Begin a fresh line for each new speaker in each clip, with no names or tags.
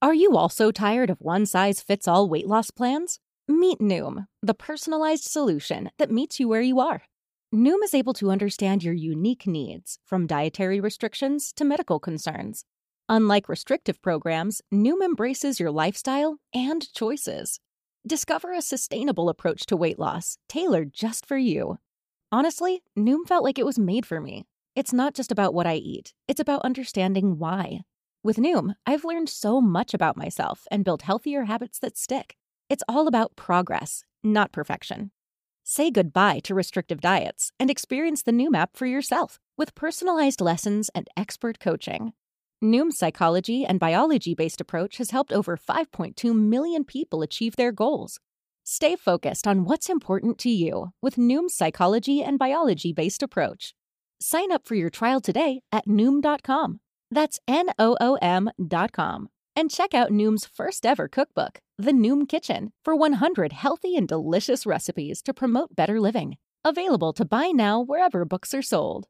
Are you also tired of one-size-fits-all weight loss plans? Meet Noom, the personalized solution that meets you where you are. Noom is able to understand your unique needs, from dietary restrictions to medical concerns. Unlike restrictive programs, Noom embraces your lifestyle and choices. Discover a sustainable approach to weight loss, tailored just for you. Honestly, Noom felt like it was made for me. It's not just about what I eat, it's about understanding why. With Noom, I've learned so much about myself and built healthier habits that stick. It's all about progress, not perfection. Say goodbye to restrictive diets and experience the Noom app for yourself with personalized lessons and expert coaching. Noom's psychology and biology-based approach has helped over 5.2 million people achieve their goals. Stay focused on what's important to you with Noom's psychology and biology-based approach. Sign up for your trial today at Noom.com. That's Noom.com. And check out Noom's first ever cookbook, The Noom Kitchen, for 100 healthy and delicious recipes to promote better living. Available to buy now wherever books are sold.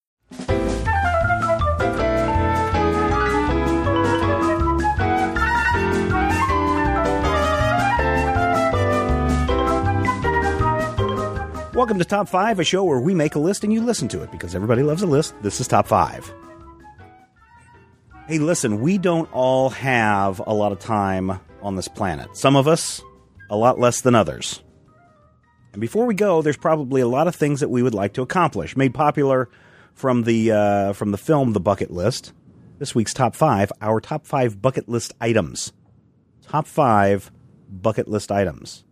Welcome to Top 5, a show where we make a list and you listen to it because everybody loves a list. This is Top 5. Hey, listen, we don't all have a lot of time on this planet. Some of us, a lot less than others. And before we go, there's probably a lot of things that we would like to accomplish, made popular from the film The Bucket List. This week's Top 5, our Top 5 bucket list items. Top 5 bucket list items.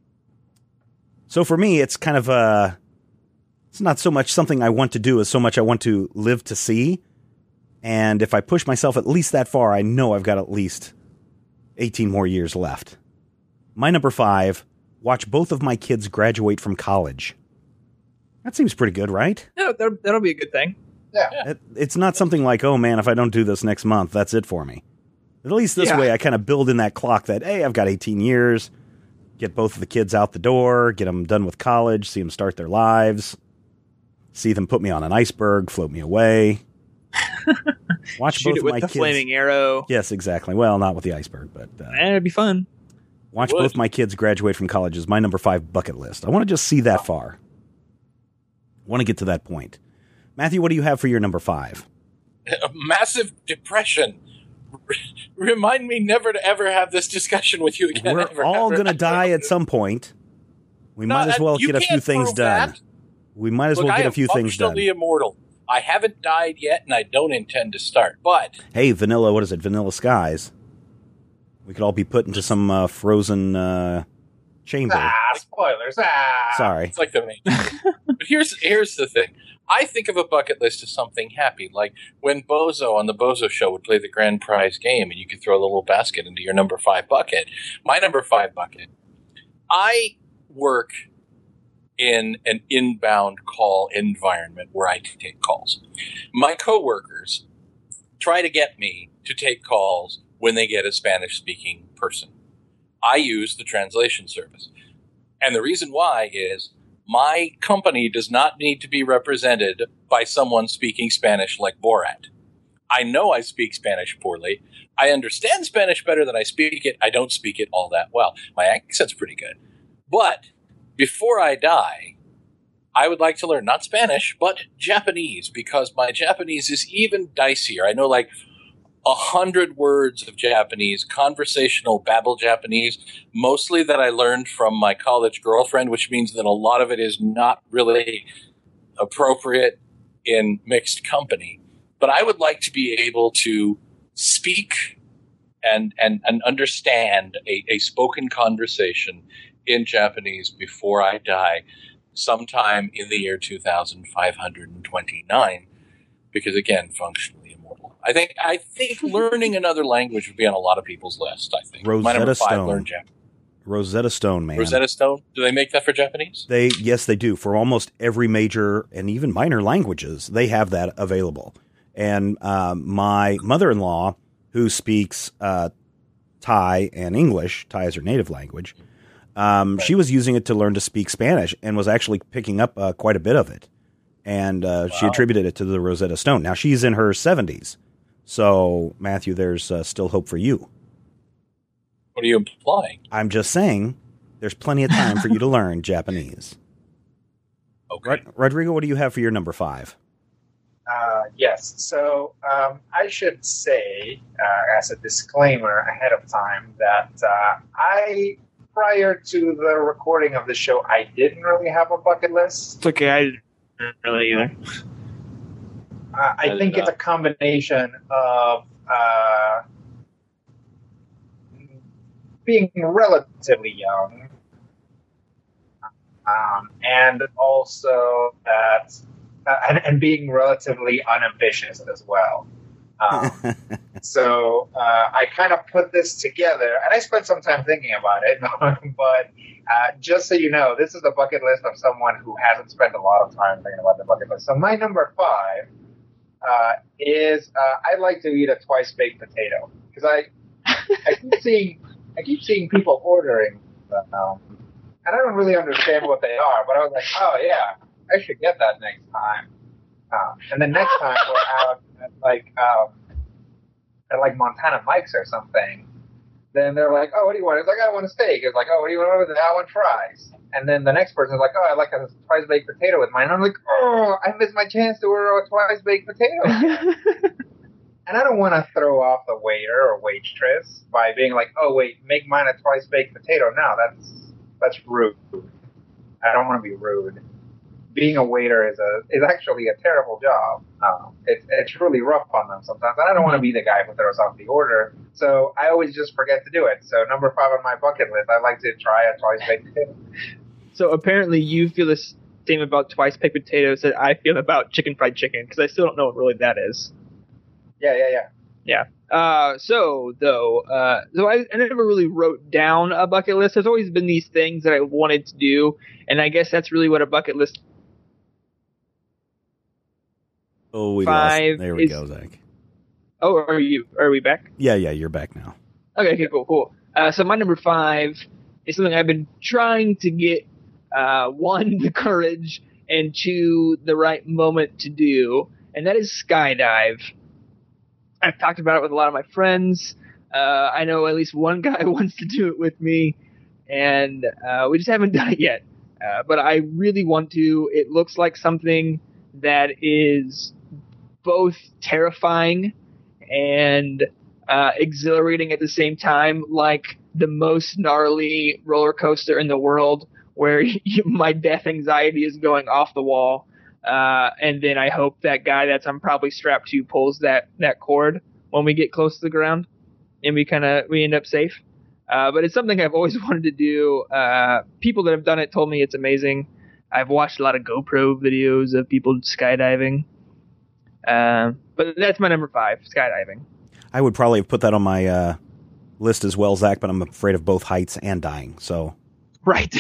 So for me, it's kind of it's not so much something I want to do as so much I want to live to see. And if I push myself at least that far, I know I've got at least 18 more years left. My number 5, watch both of my kids graduate from college. That seems pretty good, right?
Yeah, that'll be a good thing.
Yeah.
It's not something like, oh man, if I don't do this next month, that's it for me. At least this way I kind of build in that clock that, hey, I've got 18 years, get both of the kids out the door, get them done with college, see them start their lives, see them put me on an iceberg, float me away. Watch
Shoot
both
it
of
with
my
the
kids.
flaming arrow.
Yes, exactly. Well, not with the iceberg, but
It'd be fun.
Watch both my kids graduate from college is my number 5 bucket list. I want to just see that far. I want to get to that point. Matthew, what do you have for your number 5?
A massive depression. Remind me never to ever have this discussion with you again.
We're all going to die at some point. We might as well get a few things done. We might as well get a few things done.
I'm functionally immortal. I haven't died yet, and I don't intend to start. But
hey, Vanilla, what is it? Vanilla Skies. We could all be put into some frozen chamber.
Spoilers.
Sorry.
It's like the main. But here's the thing. I think of a bucket list as something happy, like when Bozo on the Bozo Show would play the grand prize game, and you could throw a little basket into your number 5 bucket. My number 5 bucket. I work in an inbound call environment where I take calls. My coworkers try to get me to take calls when they get a Spanish-speaking person. I use the translation service. And the reason why is my company does not need to be represented by someone speaking Spanish like Borat. I know I speak Spanish poorly. I understand Spanish better than I speak it. I don't speak it all that well. My accent's pretty good. But before I die, I would like to learn not Spanish, but Japanese, because my Japanese is even dicier. I know like 100 words of Japanese, conversational babble Japanese, mostly that I learned from my college girlfriend, which means that a lot of it is not really appropriate in mixed company. But I would like to be able to speak and understand a spoken conversation in Japanese before I die, sometime in the year 2529, because again, functionally immortal. I think learning another language would be on a lot of people's list. I think
Rosetta
my number 5,
Stone.
learn Japanese.
Rosetta Stone, man.
Rosetta Stone. Do they make that for Japanese?
Yes, they do. For almost every major and even minor languages, they have that available. And my mother-in-law, who speaks Thai and English, Thai is her native language, she was using it to learn to speak Spanish and was actually picking up quite a bit of it. And she attributed it to the Rosetta Stone. Now, she's in her 70s. So, Matthew, there's still hope for you.
What are you implying?
I'm just saying there's plenty of time for you to learn Japanese.
Okay.
Rodrigo, what do you have for your number 5?
Yes. So I should say, as a disclaimer ahead of time, that prior to the recording of the show, I didn't really have a bucket list.
It's okay. I didn't really either.
I think it's a combination of being relatively young, and also that, and being relatively unambitious as well. So I kind of put this together, and I spent some time thinking about it. But just so you know, this is a bucket list of someone who hasn't spent a lot of time thinking about the bucket list. So my number 5 is I like to eat a twice baked potato, because I keep seeing people ordering them, and I don't really understand what they are. But I was like, oh yeah, I should get that next time. And then next time we're out at like Montana Mike's or something, then they're like, oh, what do you want? It's like, I want a steak. It's like, oh, what do you want? I want fries. And then the next person's like, oh, I like a twice baked potato with mine. And I'm like, oh, I missed my chance to order a twice baked potato. And I don't want to throw off the waiter or waitress by being like, oh, wait, make mine a twice baked potato. No, that's rude. I don't want to be rude. Being a waiter is actually a terrible job. It's really rough on them sometimes. And I don't want to be the guy who throws off the order. So I always just forget to do it. So number 5 on my bucket list, I'd like to try a twice baked potato.
So apparently you feel the same about twice baked potatoes that I feel about chicken fried chicken, because I still don't know what really that is.
Yeah.
So I never really wrote down a bucket list. There's always been these things that I wanted to do, and I guess that's really what a bucket list.
Oh, we
5
lost. There we go, Zach.
Oh, are we back?
Yeah, you're back now.
Okay, cool. So my number 5 is something I've been trying to get, 1, the courage, and 2, the right moment to do, and that is skydive. I've talked about it with a lot of my friends. I know at least one guy wants to do it with me, and we just haven't done it yet. But I really want to. It looks like something that is both terrifying and exhilarating at the same time, like the most gnarly roller coaster in the world, where my death anxiety is going off the wall. And then I hope that guy that I'm probably strapped to pulls that cord when we get close to the ground, and we end up safe. But it's something I've always wanted to do. People that have done it told me it's amazing. I've watched a lot of GoPro videos of people skydiving. But that's my number 5, skydiving.
I would probably have put that on my list as well, Zach, but I'm afraid of both heights and dying. So
Right.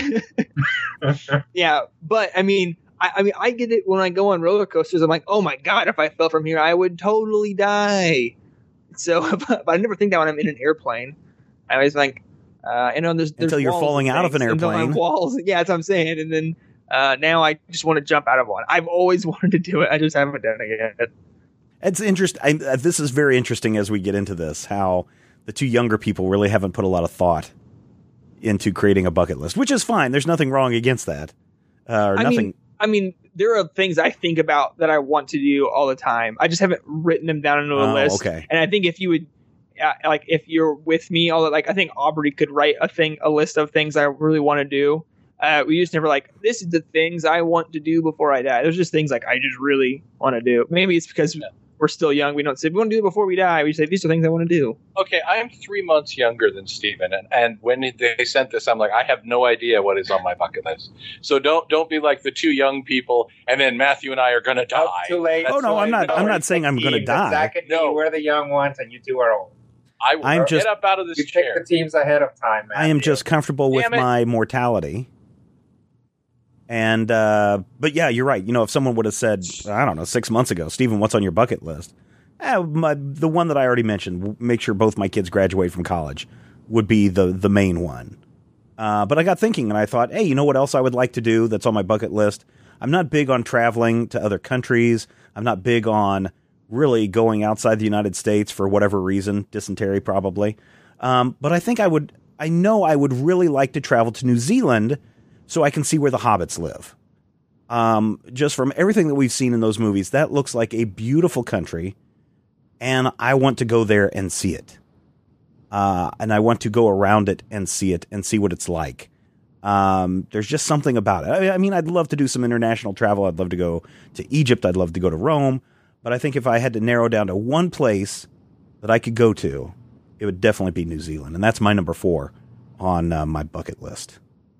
Yeah, but I mean, I get it when I go on roller coasters. I'm like, oh my god, if I fell from here, I would totally die. So, but I never think that when I'm in an airplane. I always think, there's
until you're falling out of an airplane.
Walls, yeah, that's what I'm saying. And then now I just want to jump out of one. I've always wanted to do it. I just haven't done it yet.
It's interesting. This is very interesting as we get into this, how the 2 younger people really haven't put a lot of thought into creating a bucket list, which is fine. There's nothing wrong against that.
I mean, there are things I think about that I want to do all the time. I just haven't written them down into a list.
Okay.
And I think if you would, if you're with me, I think Aubrey could write a list of things I really want to do. We just never this is the things I want to do before I die. There's just things I just really want to do. Maybe it's because we're still young. We don't say we want to do it before we die. We say these are things I want to do.
Okay, I am 3 months younger than Steven, and when they sent this, I'm like, I have no idea what is on my bucket list. So don't be like the 2 young people, and then Matthew and I are going to die.
Too late.
Oh no, I'm not saying I'm going to die.
Zach and me, we're the young ones, and you 2 are old.
I'm just get up out of this chair.
Pick the teams ahead of time, man.
I am just comfortable with my mortality. And, but yeah, you're right. If someone would have said, I don't know, 6 months ago, Steven, what's on your bucket list? The one that I already mentioned, make sure both my kids graduate from college, would be the main one. But I got thinking and I thought, hey, you know what else I would like to do that's on my bucket list? I'm not big on traveling to other countries. I'm not big on really going outside the United States for whatever reason, dysentery probably. But I think I would I know I would really like to travel to New Zealand so I can see where the hobbits live. Just from everything that we've seen in those movies, that looks like a beautiful country, and I want to go there and see it. And I want to go around it and see it and see what it's like. There's just something about it. I mean, I'd love to do some international travel. I'd love to go to Egypt. I'd love to go to Rome. But I think if I had to narrow down to one place that I could go to, it would definitely be New Zealand. And that's my number 4 on my bucket list.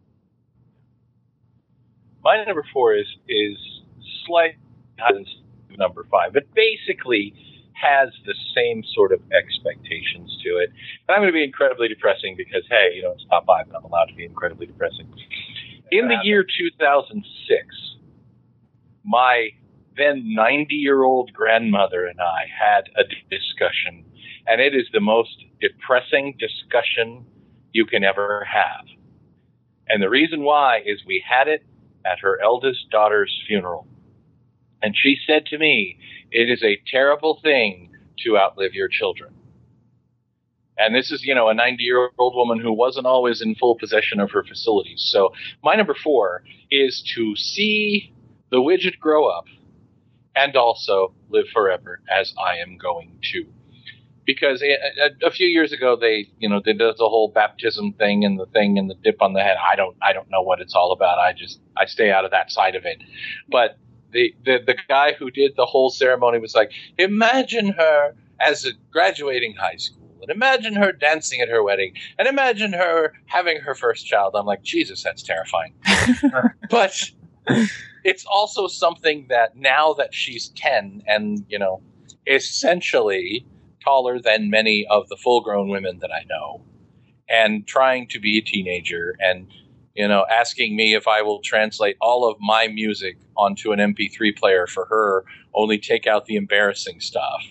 My number 4 is slightly higher than number 5, but basically has the same sort of expectations to it. And I'm going to be incredibly depressing because, hey, it's top 5, and I'm allowed to be incredibly depressing. In the year 2006, my then 90-year-old grandmother and I had a discussion, and it is the most depressing discussion you can ever have. And the reason why is we had it at her eldest daughter's funeral. And she said to me, it is a terrible thing to outlive your children. And this is, a 90-year-old woman who wasn't always in full possession of her facilities. So my number 4 is to see the widget grow up and also live forever as I am going to. Because a few years ago, they, did the whole baptism thing and the dip on the head. I don't know what it's all about. I stay out of that side of it. But the guy who did the whole ceremony was like, imagine her as graduating high school, and imagine her dancing at her wedding, and imagine her having her first child. I'm like, Jesus, that's terrifying. But it's also something that now that she's 10 and, essentially taller than many of the full-grown women that I know, and trying to be a teenager and, asking me if I will translate all of my music onto an MP3 player for her, only take out the embarrassing stuff.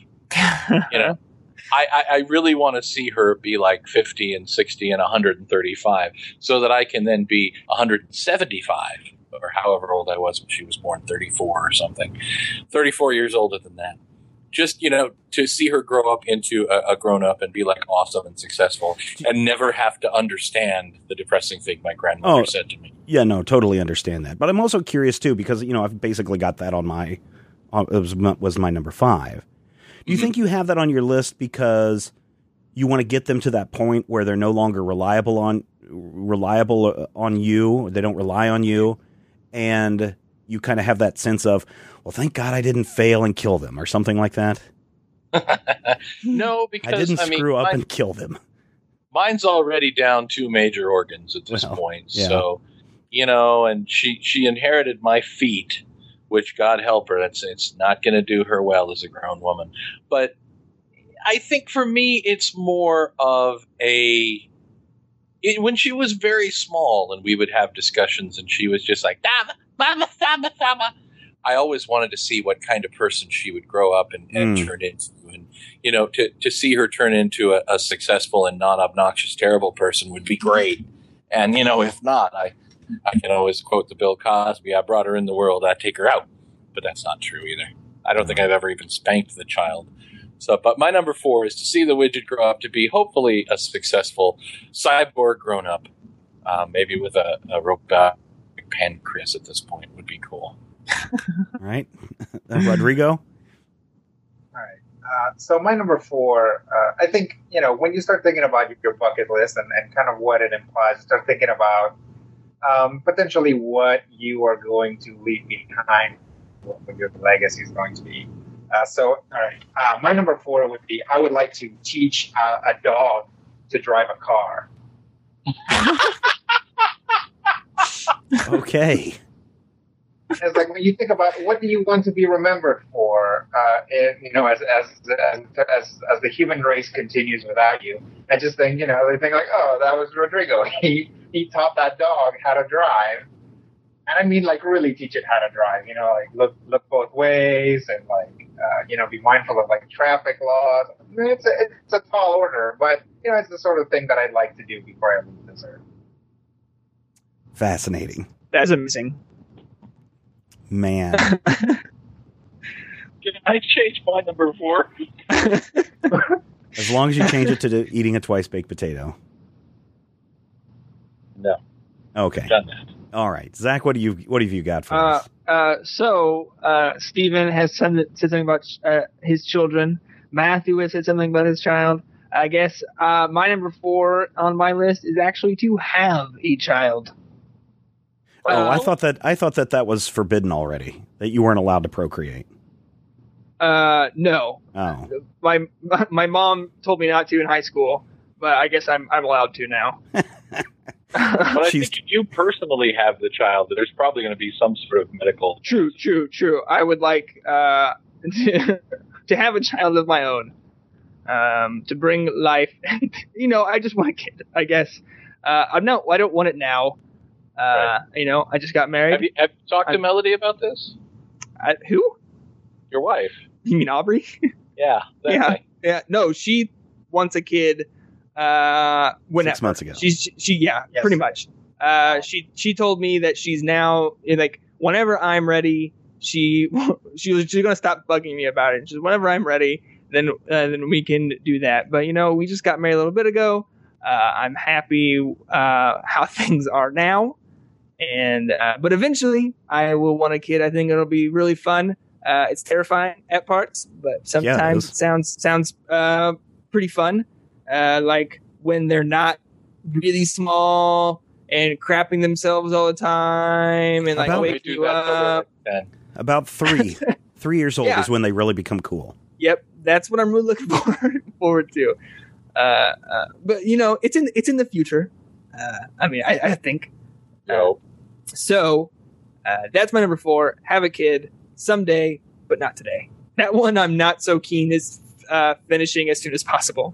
I really want to see her be like 50 and 60 and 135 so that I can then be 175 or however old I was when she was born, 34 or something, 34 years older than that. Just, to see her grow up into a grown-up and be, like, awesome and successful and never have to understand the depressing thing my grandmother said to me.
Yeah, no, totally understand that. But I'm also curious, too, because, I've basically got that on it was my number 5. Do you think you have that on your list because you want to get them to that point where they're no longer reliable on you, they don't rely on you, and you kind of have that sense of, well, thank God I didn't fail and kill them or something like that?
No, because
I didn't screw up and kill them.
Mine's already down 2 major organs at this point.
Yeah.
So, and she inherited my feet, which, God help her, it's not going to do her well as a grown woman. But I think for me, it's more of when she was very small and we would have discussions and she was just like, Mama, Mama. I always wanted to see what kind of person she would grow up and turn into. And, to see her turn into a successful and non-obnoxious, terrible person would be great. And, if not, I can always quote the Bill Cosby, I brought her in the world, I'd take her out. But that's not true either. I don't think I've ever even spanked the child. So, but my number 4 is to see the widget grow up to be hopefully a successful cyborg grown-up, maybe with a robotic pancreas at this point would be cool.
All right. Rodrigo?
All right. So my number 4, I think, when you start thinking about your bucket list and kind of what it implies, start thinking about potentially what you are going to leave behind, what your legacy is going to be. All right. My number 4 would be, I would like to teach a dog to drive a car.
Okay.
It's like when you think about what do you want to be remembered for, as the human race continues without you, I just think they think like, oh, that was Rodrigo. He taught that dog how to drive, and I mean like really teach it how to drive. Like look both ways and like be mindful of like traffic laws. It's a tall order, but it's the sort of thing that I'd like to do before I leave this earth.
Fascinating.
That's amazing.
Man.
Can I change my number 4?
As long as you change it to eating a twice-baked potato.
No,
Okay.
done that.
All right. Zach, what have you got for us?
Stephen has said something about his children. Matthew has said something about his child. I guess my number 4 on my list is actually to have a child.
I thought that was forbidden already. That you weren't allowed to procreate.
No.
Oh.
My mom told me not to in high school, but I guess I'm allowed to now.
But I think if you personally have the child, there's probably going to be some sort of medical.
True. I would like to have a child of my own, to bring life. I just want a kid. I guess. I don't want it now.
Right.
I just got married.
Have you talked to Melody about this?
Who?
Your wife?
You mean Aubrey?
Yeah.
Yeah. No, she wants a kid. When
6 months ago.
Pretty much. She told me that she's now whenever I'm ready, she's gonna stop bugging me about it. She's whenever I'm ready, then we can do that. But we just got married a little bit ago. I'm happy how things are now, and but eventually I will want a kid. I think it'll be really fun. It's terrifying at parts, but sometimes it sounds pretty fun. Like when they're not really small and crapping themselves all the time and wake you up.
About 3 years old is when they really become cool.
Yep, that's what I'm really looking forward to. But it's in the future. I think.
No.
So that's my number 4. Have a kid someday, but not today. That one I'm not so keen as finishing as soon as possible.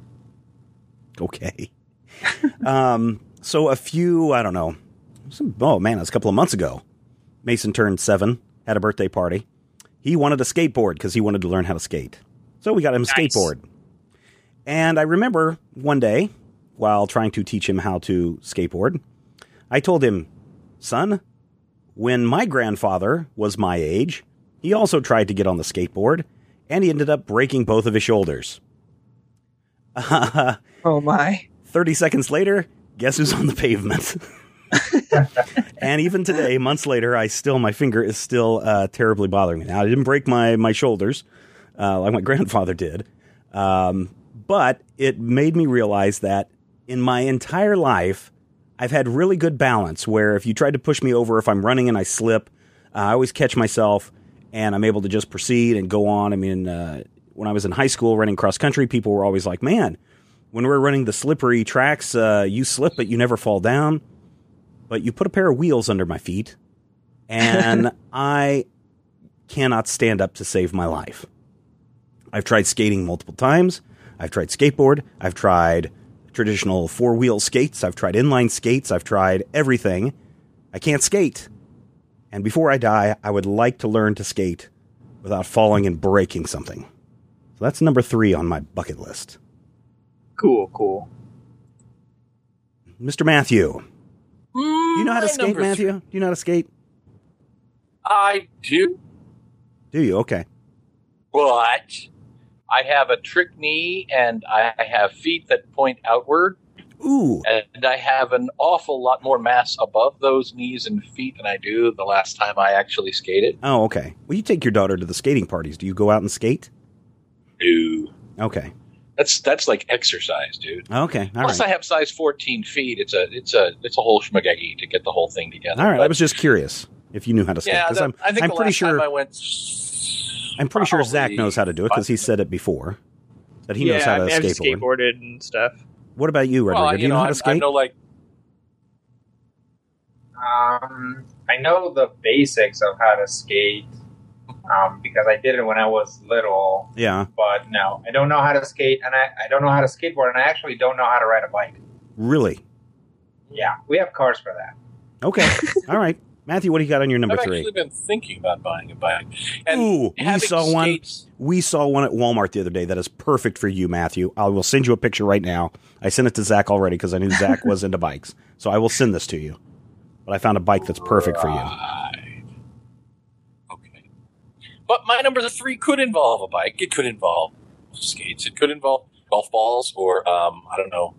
Okay. So a few, I don't know. That's a couple of months ago. Mason turned 7, had a birthday party. He wanted a skateboard because he wanted to learn how to skate. So we got him a skateboard. And I remember one day, while trying to teach him how to skateboard, I told him, son, when my grandfather was my age, he also tried to get on the skateboard, and he ended up breaking both of his shoulders.
Oh my.
30 seconds later, guess who's on the pavement? And even today, months later, my finger is still terribly bothering me. Now, I didn't break my shoulders like my grandfather did, but it made me realize that in my entire life, I've had really good balance where if you tried to push me over, if I'm running and I slip, I always catch myself and I'm able to just proceed and go on. I mean, when I was in high school running cross country, people were always like, man, when we're running the slippery tracks, you slip, but you never fall down. But you put a pair of wheels under my feet, and I cannot stand up to save my life. I've tried skating multiple times. I've tried skateboard. I've tried traditional 4-wheel skates. I've tried inline skates. I've tried everything. I can't skate. And before I die, I would like to learn to skate without falling and breaking something. So that's number 3 on my bucket list.
Cool.
Mr. Matthew. Do you know how to skate, Matthew? Do you know how to skate?
I do.
Do you? Okay.
But I have a trick knee, and I have feet that point outward.
Ooh.
And I have an awful lot more mass above those knees and feet than I do the last time I actually skated.
Oh, okay. Well, you take your daughter to the skating parties. Do you go out and skate?
No.
Okay.
That's like exercise, dude.
Okay. All
Plus,
right.
I have size 14 feet. It's a whole schmagaggy to get the whole thing together.
All right.
But,
I was just curious if you knew how to skate.
yeah, I think
I'm
the
pretty
last
sure.
time I went.
I'm pretty sure Zach
probably
knows how to do it because he said it before. That he knows how to
I've
skateboard.
skateboarded and stuff.
What about you, Rodrigo?
Well,
Do you know how to skate?
I know, like,
I know the basics of how to skate because I did it when I was little.
Yeah.
But no, I don't know how to skate, and I don't know how to skateboard, and I actually don't know how to ride a bike.
Really?
Yeah, we have cars for that.
Okay. All right. Matthew, what do you got on your number
I've
3?
actually been thinking about buying a bike. And
Ooh, we
having
saw one.
skates,
We saw one at Walmart the other day that is perfect for you, Matthew. I will send you a picture right now. I sent it to Zach already because I knew Zach was into bikes. So I will send this to you. But I found a bike that's perfect for you.
Right. Okay. But my number 3 could involve a bike. It could involve skates. It could involve golf balls or, I don't know,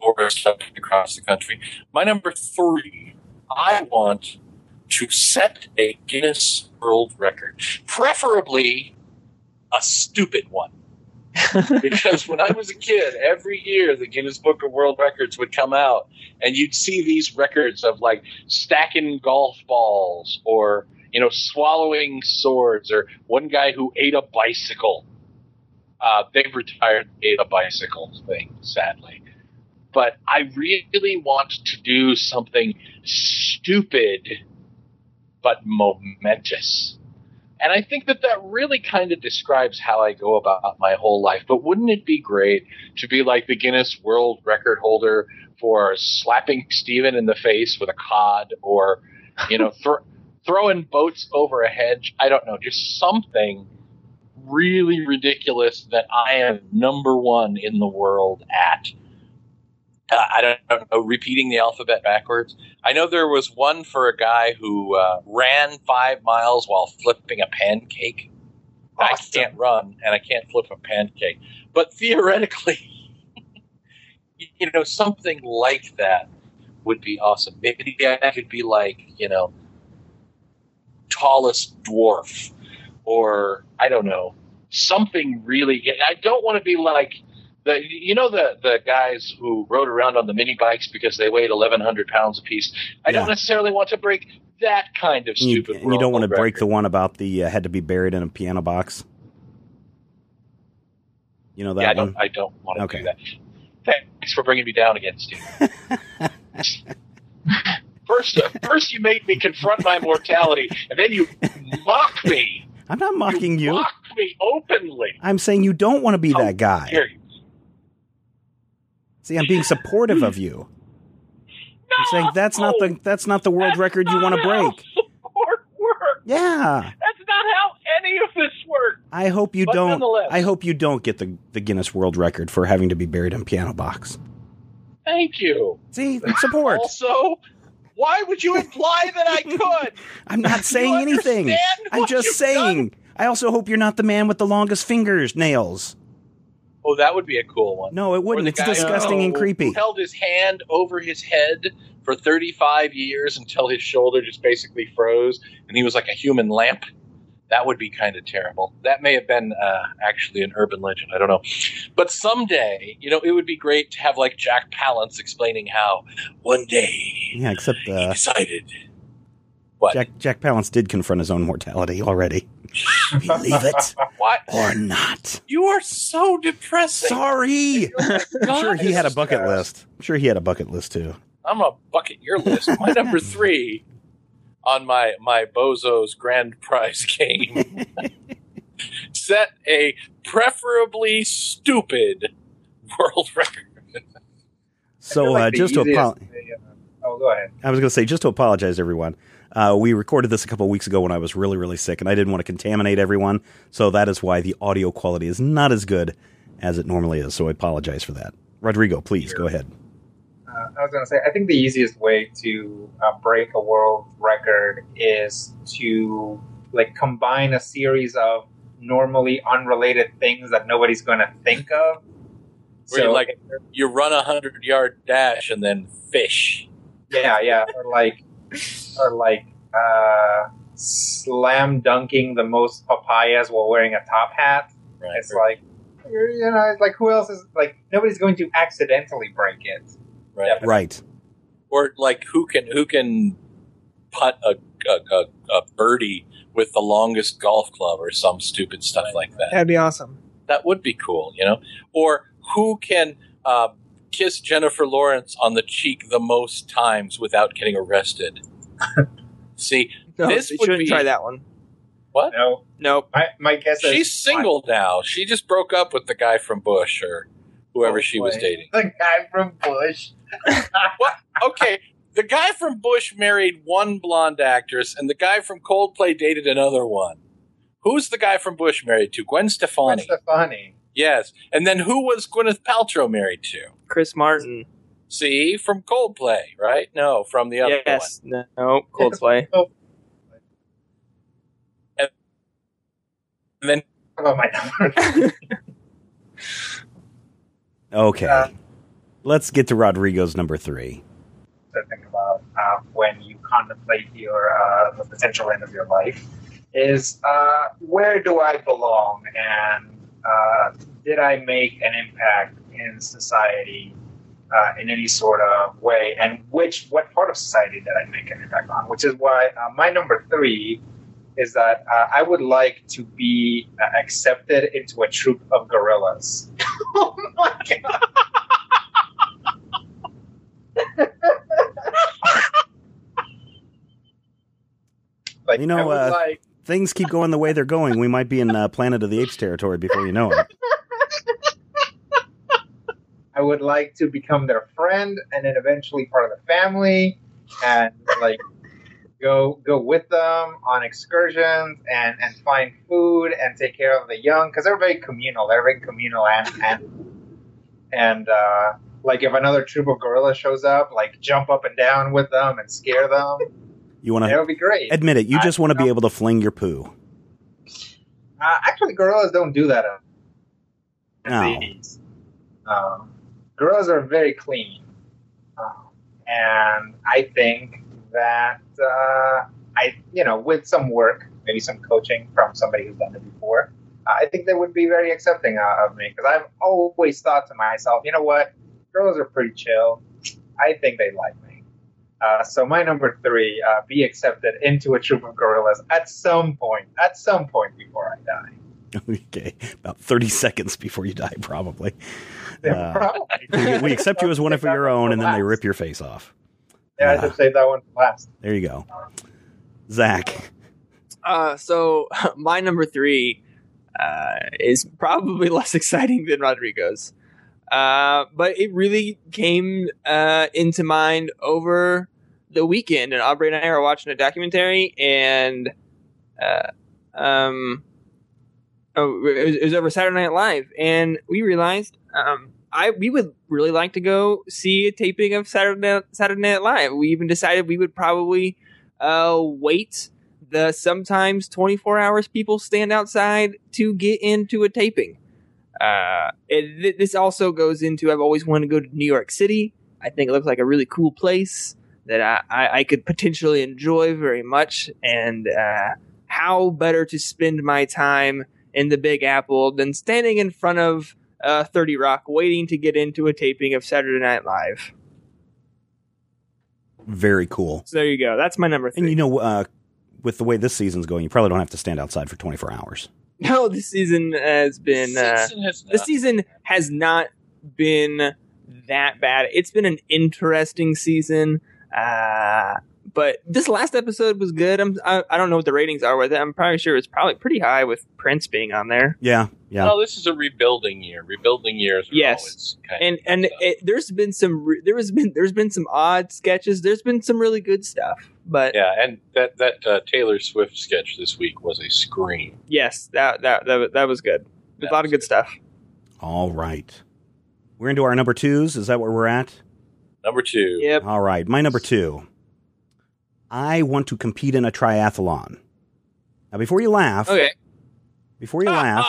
or something across the country. My number 3, I want to set a Guinness World Record, preferably a stupid one. Because when I was a kid, every year the Guinness Book of World Records would come out, and you'd see these records of like stacking golf balls, or swallowing swords, or one guy who ate a bicycle. They've retired the ate a bicycle thing, sadly. But I really want to do something stupid but momentous. And I think that really kind of describes how I go about my whole life. But wouldn't it be great to be like the Guinness World Record holder for slapping Steven in the face with a cod, or, throwing boats over a hedge? I don't know, just something really ridiculous that I am number 1 in the world at. I don't know, repeating the alphabet backwards. I know there was one for a guy who ran 5 miles while flipping a pancake. Awesome. I can't run, and I can't flip a pancake. But theoretically, something like that would be awesome. Maybe I could be like, tallest dwarf, or I don't know, something really. I don't want to be like the guys who rode around on the mini bikes because they weighed 1,100 pounds apiece. I don't necessarily want to break that kind of stupid.
You don't want to break the one about the had to be buried in a piano box. You know that one?
I don't want to do that. Thanks for bringing me down again, Steve. First you made me confront my mortality, and then you mock me.
I'm not mocking you.
Mock me openly.
I'm saying you don't want to be that guy.
Dare you.
See, I'm being supportive of you.
No!
I'm saying that's not the world record you want to break.
Support works.
Yeah.
That's not how any of this works.
I hope you don't get the Guinness World Record for having to be buried in a piano box.
Thank you.
See, support.
Also, why would you imply that I could?
I'm not saying anything. I'm just saying. I also hope you're not the man with the longest nails.
Oh, that would be a cool one.
No, it wouldn't. It's disgusting and creepy.
Who held his hand over his head for 35 years until his shoulder just basically froze, and he was like a human lamp. That would be kind of terrible. That may have been actually an urban legend. I don't know. But someday, it would be great to have like Jack Palance explaining how one day he decided. What?
Jack Palance did confront his own mortality already. Believe it
what?
Or not.
You are so depressing.
Sorry. I'm sure he had a bucket list. I'm sure he had a bucket list too.
I'm going to bucket your list. My number 3 on my Bozo's grand prize game. Set a preferably stupid world record.
So
like
just to apologize.
Go ahead.
I was going to say, just to apologize, everyone. We recorded this a couple of weeks ago when I was really, really sick, and I didn't want to contaminate everyone. So that is why the audio quality is not as good as it normally is. So I apologize for that. Rodrigo, please go ahead.
I was going to say, I think the easiest way to break a world record is to combine a series of normally unrelated things that nobody's going to think of.
Where you run 100-yard dash and then fish.
Yeah, or slam dunking the most papayas while wearing a top hat.
Right.
It's who else is nobody's going to accidentally break it.
Right.
Definitely.
Right.
Or who can putt a birdie with the longest golf club or some stupid stuff like that.
That'd be awesome.
That would be cool, Or who can kiss Jennifer Lawrence on the cheek the most times without getting arrested. See,
No,
this
you
would
shouldn't
be
try that one.
What?
No,
Nope.
my guess is
She's single now. She just broke up with the guy from Bush or whoever she was dating.
The guy from Bush.
What? Okay, the guy from Bush married one blonde actress, and the guy from Coldplay dated another one. Who's the guy from Bush married to? Gwen Stefani.
Gwen Stefani.
Yes, and then who was Gwyneth Paltrow married to?
Chris Martin.
See, from Coldplay, right? No, from the other one.
Yes. No, Coldplay.
And then
How about my number?
Okay. Let's get to Rodrigo's number 3.
To think about when you contemplate your the potential end of your life is where do I belong, and did I make an impact in society in any sort of way, and what part of society did I make an impact on? Which is why my number 3 is that I would like to be accepted into a troop of gorillas. Oh my god! Like,
You know,
I would like.
Things keep going the way they're going. We might be in Planet of the Apes territory before you know it.
I would like to become their friend and then eventually part of the family, and like go with them on excursions and find food and take care of the young, because they're very communal. They're very communal and like if another troop of gorillas shows up, like jump up and down with them and scare them.
You want
That
to
would be great.
admit it. You just want to be able to fling your poo.
Actually, gorillas don't do that in
No.
babies. Gorillas are very clean, and I think that with some work, maybe some coaching from somebody who's done it before, I think they would be very accepting of me, because I've always thought to myself, you know what, gorillas are pretty chill. I think they like me. So my number 3, be accepted into a troop of gorillas at some point before I die.
Okay, about 30 seconds before you die, probably.
Probably.
We accept you as one of your own, and then they rip your face off.
Yeah, I just saved that one for last.
There you go. Zach.
So my number 3 is probably less exciting than Rodrigo's. But it really came into mind over the weekend, and Aubrey and I were watching a documentary, and it was over Saturday Night Live, and we realized we would really like to go see a taping of Saturday Night Live. We even decided we would probably wait the sometimes 24 hours people stand outside to get into a taping. This also goes into, I've always wanted to go to New York City. I think it looks like a really cool place that I could potentially enjoy very much. And how better to spend my time in the Big Apple than standing in front of 30 Rock waiting to get into a taping of Saturday Night Live.
Very cool.
So there you go. That's my number 3.
And you know, with the way this season's going, you probably don't have to stand outside for 24 hours.
No, this season has been. This season has not been that bad. It's been an interesting season, but this last episode was good. I don't know what the ratings are with it. I'm probably sure it's probably pretty high with Prince being on there.
Yeah.
Well, this is a rebuilding year. Rebuilding years are always kind of
there's been some odd sketches. There's been some really good stuff. But
yeah, and that Taylor Swift sketch this week was a scream.
Yes, that was good. There's a lot of good stuff.
All right. We're into our number 2s. Is that where we're at?
Number 2.
Yep.
All right. My number 2. I want to compete in a triathlon. Now, before you laugh.
Okay.
Before you laugh.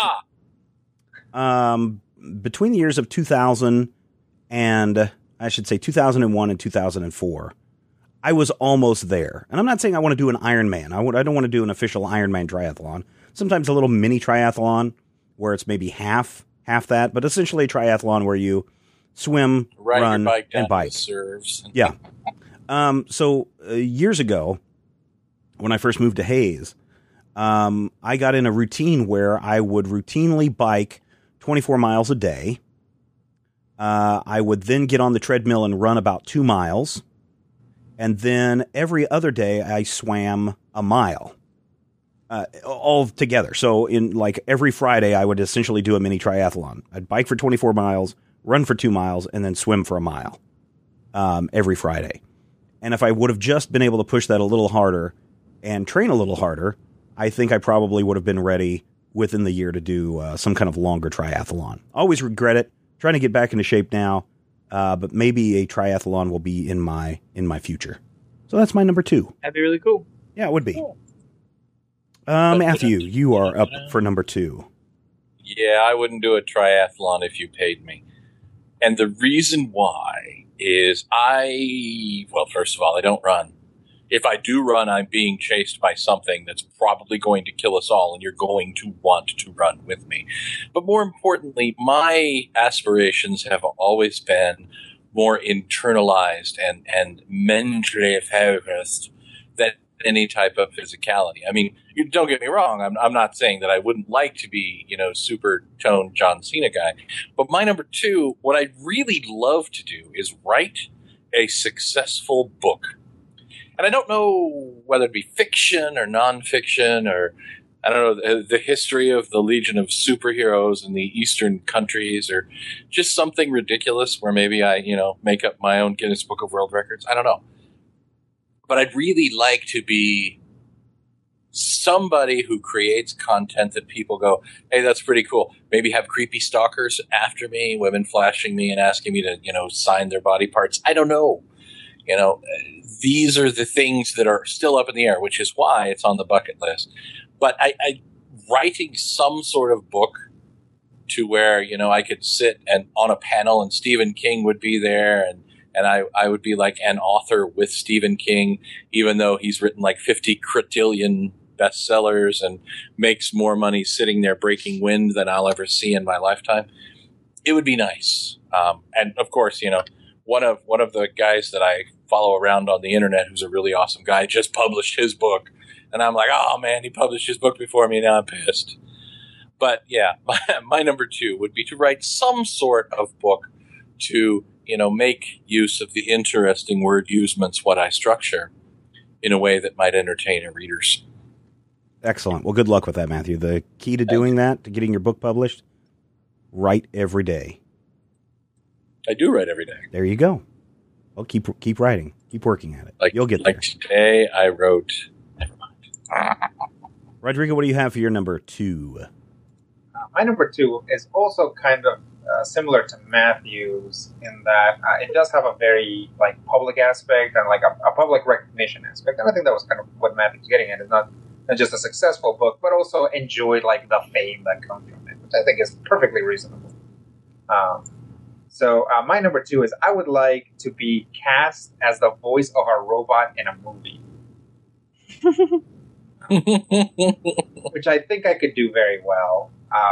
Between the years of 2000 and, I should say, 2001 and 2004, I was almost there. And I'm not saying I want to do an Ironman. I don't want to do an official Ironman triathlon. Sometimes a little mini triathlon where it's maybe half that, but essentially a triathlon where you swim, run,
your bike down
and bike.
To the serves.
Yeah. So years ago, when I first moved to Hayes, I got in a routine where I would routinely bike 24 miles a day. I would then get on the treadmill and run about 2 miles. And then every other day I swam a mile, all together. So in like every Friday, I would essentially do a mini triathlon. I'd bike for 24 miles, run for 2 miles, and then swim for a mile, every Friday. And if I would have just been able to push that a little harder and train a little harder, I think I probably would have been ready within the year to do some kind of longer triathlon. Always regret it. Trying to get back into shape now. But maybe a triathlon will be in my future. So that's my number 2.
That'd be really cool.
Yeah, it would be. Matthew, you are up for number 2.
Yeah, I wouldn't do a triathlon if you paid me. And the reason why is well, first of all, I don't run. If I do run, I'm being chased by something that's probably going to kill us all, and you're going to want to run with me. But more importantly, my aspirations have always been more internalized and mentally focused than any type of physicality. I mean, don't get me wrong. I'm not saying that I wouldn't like to be, super toned John Cena guy. But my number 2, what I'd really love to do is write a successful book. And I don't know whether it be fiction or nonfiction or, I don't know, the history of the Legion of Superheroes in the Eastern countries or just something ridiculous where maybe I, make up my own Guinness Book of World Records. I don't know. But I'd really like to be somebody who creates content that people go, hey, that's pretty cool. Maybe have creepy stalkers after me, women flashing me and asking me to, sign their body parts. I don't know. These are the things that are still up in the air, which is why it's on the bucket list. But I writing some sort of book to where, I could sit and on a panel and Stephen King would be there and I would be like an author with Stephen King, even though he's written like 50 quintillion bestsellers and makes more money sitting there breaking wind than I'll ever see in my lifetime. It would be nice. And of course, one of the guys that I follow around on the internet, who's a really awesome guy, just published his book. And I'm like, oh man, he published his book before me. Now I'm pissed. But yeah, my number 2 would be to write some sort of book to, make use of the interesting word usements, what I structure, in a way that might entertain our readers.
Excellent. Well, good luck with that, Matthew. The key to doing that, to getting your book published, write every day.
I do write every day.
There you go. Well, keep writing. Keep working at it. You'll get there.
Like today, I wrote. Never mind.
Rodrigo, what do you have for your number 2?
My number 2 is also kind of similar to Matthew's in that it does have a very public aspect and a public recognition aspect. And I think that was kind of what Matthew was getting at. It's not just a successful book, but also enjoy the fame that comes from it, which I think is perfectly reasonable. So my number 2 is I would like to be cast as the voice of a robot in a movie. Which I think I could do very well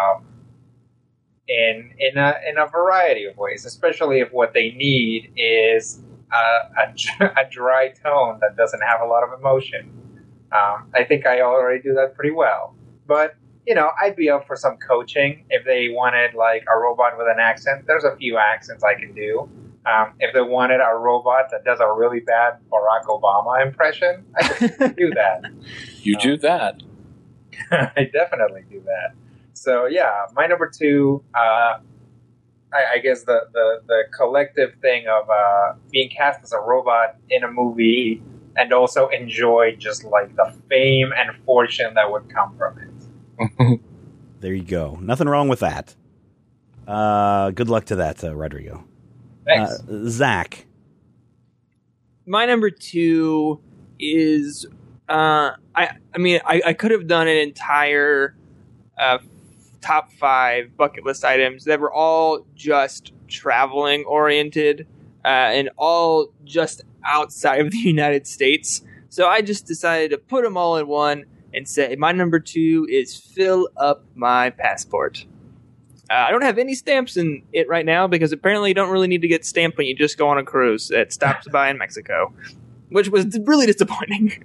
in a variety of ways, especially if what they need is a dry tone that doesn't have a lot of emotion. I think I already do that pretty well. But I'd be up for some coaching if they wanted a robot with an accent. There's a few accents I can do. If they wanted a robot that does a really bad Barack Obama impression, I could do that.
You do that.
I definitely do that. So yeah, my number 2, I guess the collective thing of being cast as a robot in a movie and also enjoy just the fame and fortune that would come from it.
There you go. Nothing wrong with that. Good luck to that, Rodrigo.
Thanks.
Zach.
My number 2 is I could have done an entire top 5 bucket list items that were all just traveling oriented and all just outside of the United States. So I just decided to put them all in one and say my number 2 is fill up my passport. I don't have any stamps in it right now because apparently you don't really need to get stamped when you just go on a cruise that stops by in Mexico, which was really disappointing.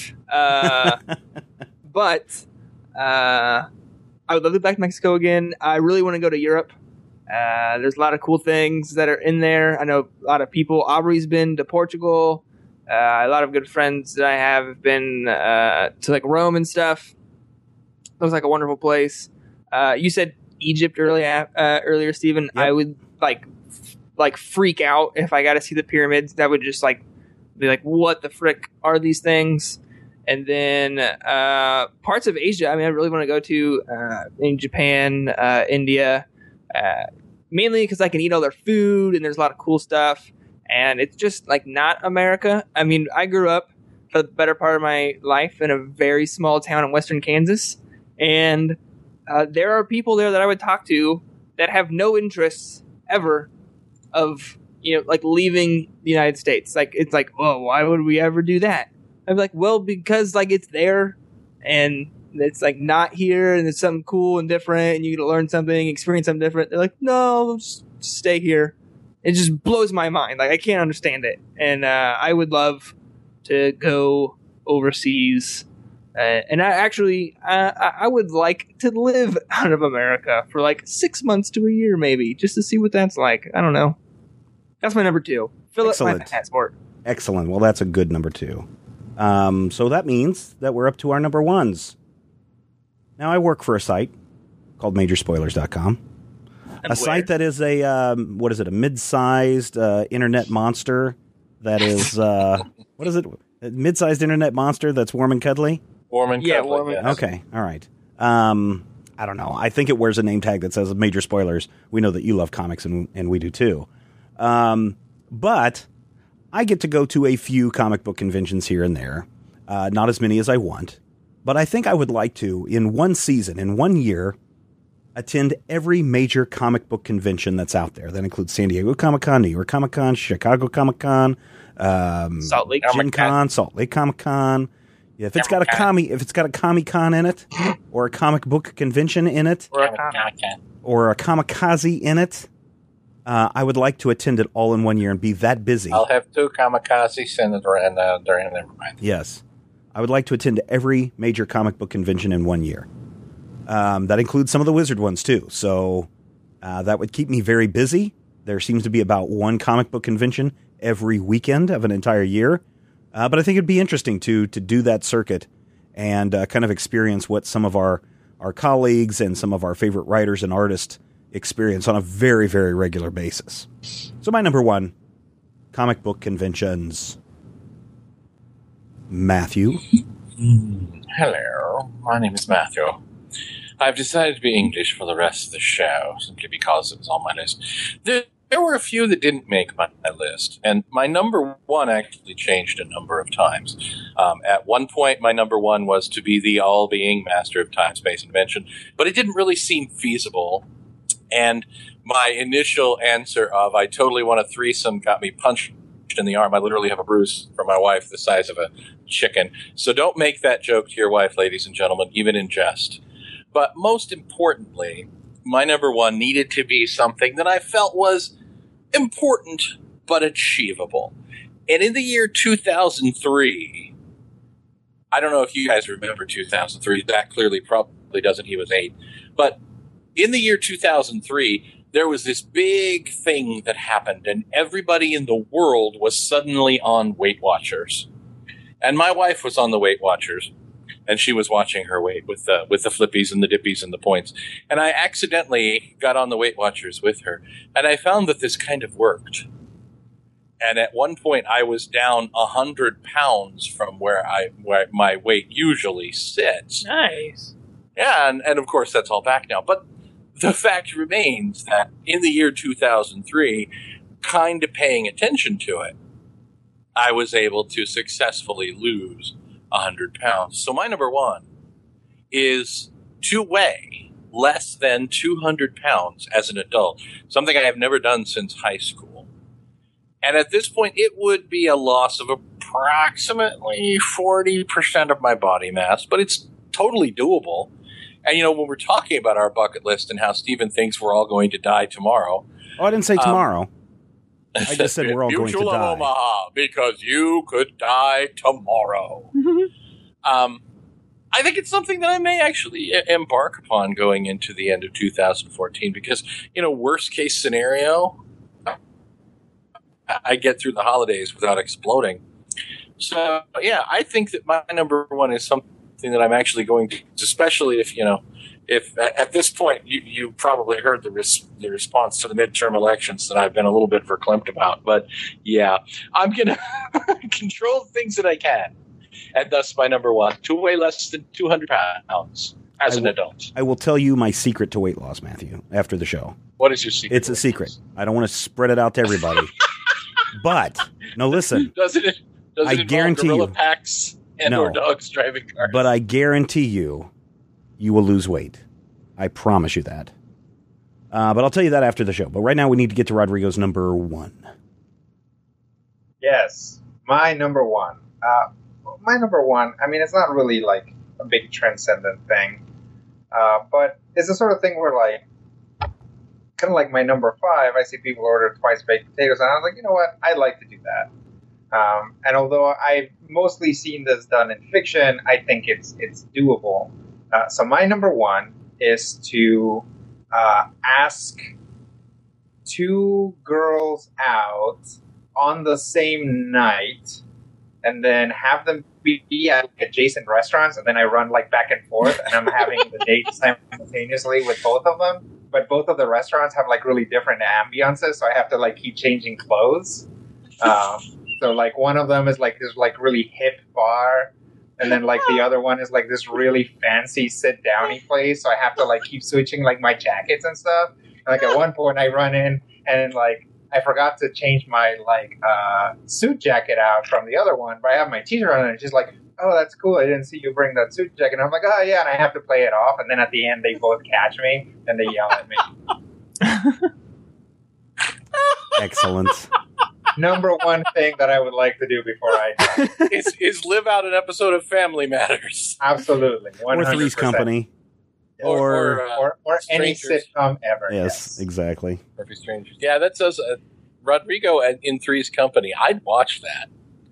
But I would love to go back to Mexico again. I really want to go to Europe. There's a lot of cool things that are in there. I know a lot of people. Aubrey's been to Portugal. A lot of good friends that I have been to Rome and stuff. Looks like a wonderful place. You said Egypt earlier, Stephen. Yep. I would freak out if I got to see the pyramids. That would just be like, what the frick are these things? And then parts of Asia. I really want to go to in Japan, India, mainly because I can eat all their food and there's a lot of cool stuff. And it's just not America. I grew up for the better part of my life in a very small town in western Kansas. And there are people there that I would talk to that have no interests ever of, like leaving the United States. Like, it's like, well, why would we ever do that? I'm like, well, because like it's there and it's like not here and it's something cool and different and you get to learn something, experience something different. They're like, no, just stay here. It just blows my mind. Like, I can't understand it. And I would love to go overseas. And I would like to live out of America for like 6 months to a year, maybe, just to see what that's like. I don't know. That's my number 2. Fill up my passport.
Excellent. Well, that's a good number 2. So that means that we're up to our number 1s. Now, I work for a site called Majorspoilers.com. A site that is a mid-sized internet monster that is, what is it? A mid-sized internet monster that's warm and cuddly?
Warm and cuddly,
warm and
yes.
Okay, all right. I don't know. I think it wears a name tag that says Major Spoilers. We know that you love comics, and we do too. But I get to go to a few comic book conventions here and there. Not as many as I want. But I think I would like to, in one season, in 1 year, attend every major comic book convention that's out there. That includes San Diego Comic-Con, New York Comic-Con, Chicago Comic-Con,
Salt Lake
Gen-Con, Salt Lake Comic-Con. If it's got a Comic-Con in it, or a comic book convention in it, or a Kamikaze in it, I would like to attend it all in 1 year and be that busy.
I'll have 2 Kamikazes and never mind.
Yes. I would like to attend every major comic book convention in 1 year. That includes some of the Wizard ones, too. So that would keep me very busy. There seems to be about 1 comic book convention every weekend of an entire year. But I think it'd be interesting to do that circuit and kind of experience what some of our colleagues and some of our favorite writers and artists experience on a very, very regular basis. So my number 1, comic book conventions. Matthew.
Hello, my name is Matthew. I've decided to be English for the rest of the show, simply because it was on my list. There were a few that didn't make my list, and my number 1 actually changed a number of times. At one point, my number 1 was to be the all-being master of time, space, and invention, but it didn't really seem feasible. And my initial answer of, I totally want a threesome, got me punched in the arm. I literally have a bruise from my wife the size of a chicken. So don't make that joke to your wife, ladies and gentlemen, even in jest. But most importantly, my number 1 needed to be something that I felt was important but achievable. And in the year 2003, I don't know if you guys remember 2003. Zach clearly probably doesn't. He was 8. But in the year 2003, there was this big thing that happened, and everybody in the world was suddenly on Weight Watchers. And my wife was on the Weight Watchers, and she was watching her weight with the flippies and the dippies and the points. And I accidentally got on the Weight Watchers with her, and I found that this kind of worked. And at one point, I was down 100 pounds from where my weight usually sits.
Nice.
Yeah, and of course, that's all back now. But the fact remains that in the year 2003, kind of paying attention to it, I was able to successfully lose 100 pounds. So my number 1 is to weigh less than 200 pounds as an adult, something I have never done since high school. And at this point, it would be a loss of approximately 40% of my body mass, but it's totally doable. And, when we're talking about our bucket list and how Stephen thinks we're all going to die tomorrow.
Oh, I didn't say tomorrow. I just said we're all going to
Mutual
die.
of Omaha, because you could die tomorrow. I think it's something that I may actually embark upon going into the end of 2014 because, worst case scenario, I get through the holidays without exploding. So, yeah, I think that my number 1 is something that I'm actually going to, especially if at this point you probably heard the response to the midterm elections that I've been a little bit verklempt about. But yeah, I'm going to control the things that I can. And thus my number 1, to weigh less than 200 pounds as an adult.
I will tell you my secret to weight loss, Matthew, after the show.
What is your secret?
It's a secret. I don't want to spread it out to everybody. But, no, listen.
Does it
I guarantee
gorilla
you.
packs and or dogs driving cars?
But I guarantee you will lose weight. I promise you that. But I'll tell you that after the show. But right now we need to get to Rodrigo's number 1.
Yes, my number 1. My number 1, I mean, it's not really like a big transcendent thing. But it's the sort of thing where, like, kind of like my number 5, I see people order twice baked potatoes, and I was like, you know what, I'd like to do that. And although I've mostly seen this done in fiction, I think it's doable. So my number 1 is to ask 2 girls out on the same night, and then have them be at adjacent restaurants, and then I run like back and forth, and I'm having the date simultaneously with both of them. But both of the restaurants have like really different ambiances, so I have to like keep changing clothes. So like one of them is like this like really hip bar, and then like the other one is like this really fancy sit downy place. So I have to like keep switching like my jackets and stuff. And, like at one point I run in and like I forgot to change my like suit jacket out from the other one, but I have my t-shirt on, and she's like, "Oh, that's cool. I didn't see you bring that suit jacket." And I'm like, "Oh yeah," and I have to play it off. And then at the end, they both catch me and they yell at me.
Excellent.
Number 1 thing that I would like to do before I die
is live out an episode of Family Matters.
Absolutely, 100%.
Or Three's Company.
Or any
Strangers.
sitcom ever.
Yes, exactly.
Perfect Strangers. Yeah, that says Rodrigo in Three's Company. I'd watch that.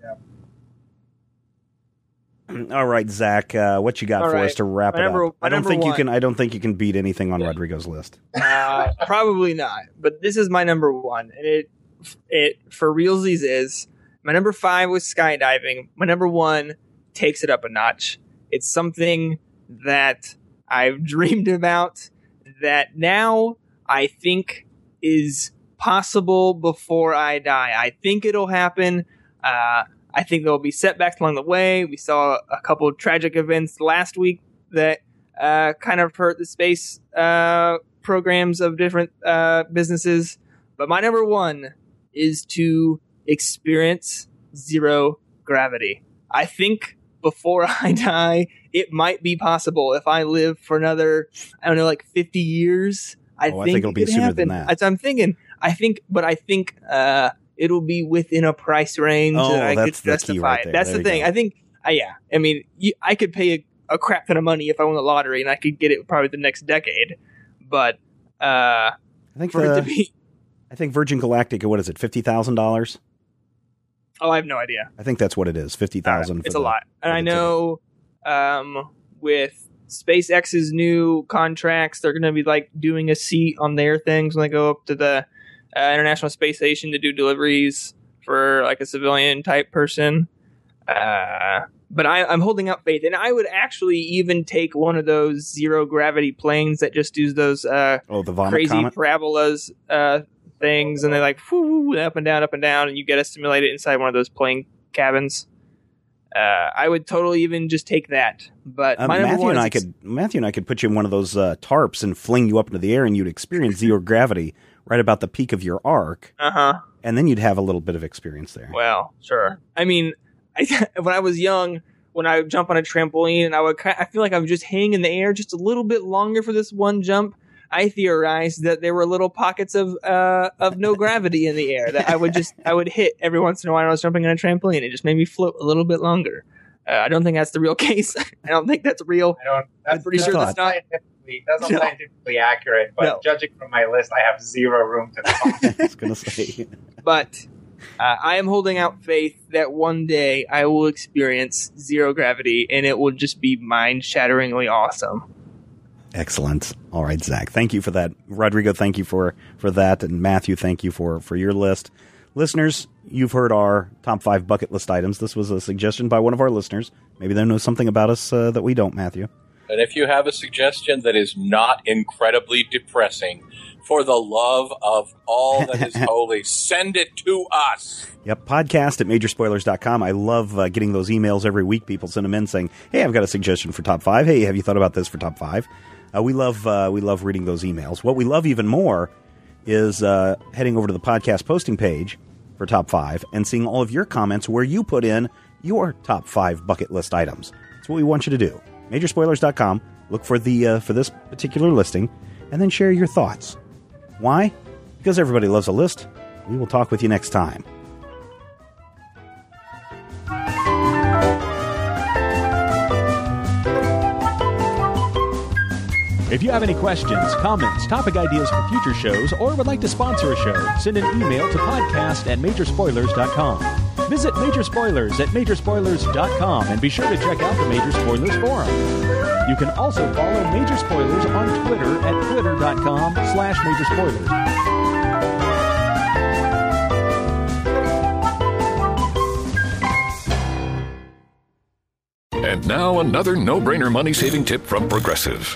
All right, Zach, what you got for us to wrap it up? I don't think you can beat anything on Rodrigo's list.
Probably not. But this is my number 1, and it for realsies is my number 5 was skydiving. My number 1 takes it up a notch. It's something that I've dreamed about that now I think is possible before I die. I think it'll happen. I think there'll be setbacks along the way. We saw a couple of tragic events last week that kind of hurt the space programs of different businesses. But my number 1 is to experience zero gravity. I think before I die, it might be possible if I live for another, I don't know, like 50 years. I think
it'll be sooner than that.
I'm thinking, I think it'll be within a price range that I could justify
right
it. That's
there
the thing.
Go.
I think, I mean, I could pay a crap ton of money if I won the lottery, and I could get it probably the next decade. But
I think Virgin Galactic, what is it, $50,000?
Oh, I have no idea.
I think that's what it is, $50,000.
It's a lot. And I know with SpaceX's new contracts, they're going to be like doing a seat on their things when they go up to the International Space Station to do deliveries for like a civilian type person. But I'm holding out faith, and I would actually even take one of those zero gravity planes that just do those
the
crazy
comet?
parabolas things, and they like whoo, up and down, and you get a simulated inside one of those plane cabins. I would totally even just take that. But
Matthew and I could put you in one of those tarps and fling you up into the air, and you'd experience zero gravity right about the peak of your arc. And then you'd have a little bit of experience there.
Well, sure. I mean, when I was young, when I would jump on a trampoline, and I feel like I would just hang in the air just a little bit longer for this one jump. I theorized that there were little pockets of no gravity in the air that I would hit every once in a while when I was jumping on a trampoline. It just made me float a little bit longer. I don't think that's the real case. I don't think that's real. I'm pretty sure that's not.
That's not scientifically accurate, but judging from my list, I have zero room to talk.
I was going to say.
But I am holding out faith that one day I will experience zero gravity, and it will just be mind-shatteringly awesome.
Excellent. All right, Zach. Thank you for that. Rodrigo, thank you for that. And Matthew, thank you for your list. Listeners, you've heard our top 5 bucket list items. This was a suggestion by one of our listeners. Maybe they know something about us that we don't, Matthew.
And if you have a suggestion that is not incredibly depressing, for the love of all that is holy, send it to us.
Yep, podcast at Majorspoilers.com. I love getting those emails every week. People send them in saying, hey, I've got a suggestion for top 5. Hey, have you thought about this for top 5? We love reading those emails. What we love even more is heading over to the podcast posting page for top 5 and seeing all of your comments where you put in your top 5 bucket list items. That's what we want you to do. Majorspoilers.com. Look for the for this particular listing, and then share your thoughts. Why? Because everybody loves a list. We will talk with you next time.
If you have any questions, comments, topic ideas for future shows, or would like to sponsor a show, send an email to podcast@majorspoilers.com. Visit Major Spoilers at majorspoilers.com and be sure to check out the Major Spoilers Forum. You can also follow Major Spoilers on Twitter at twitter.com/majorspoilers.
And now another no-brainer money-saving tip from Progressive.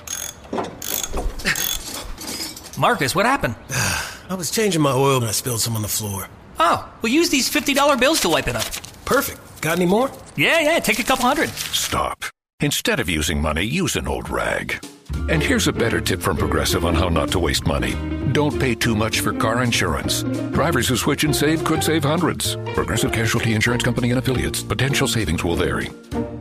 Marcus, what happened?
I was changing my oil and I spilled some on the floor.
Oh, well, use these $50 bills to wipe it up.
Perfect. Got any more?
Yeah, take a couple hundred.
Stop. Instead of using money, use an old rag. And here's a better tip from Progressive on how not to waste money. Don't pay too much for car insurance. Drivers who switch and save could save hundreds. Progressive Casualty Insurance Company and Affiliates. Potential savings will vary.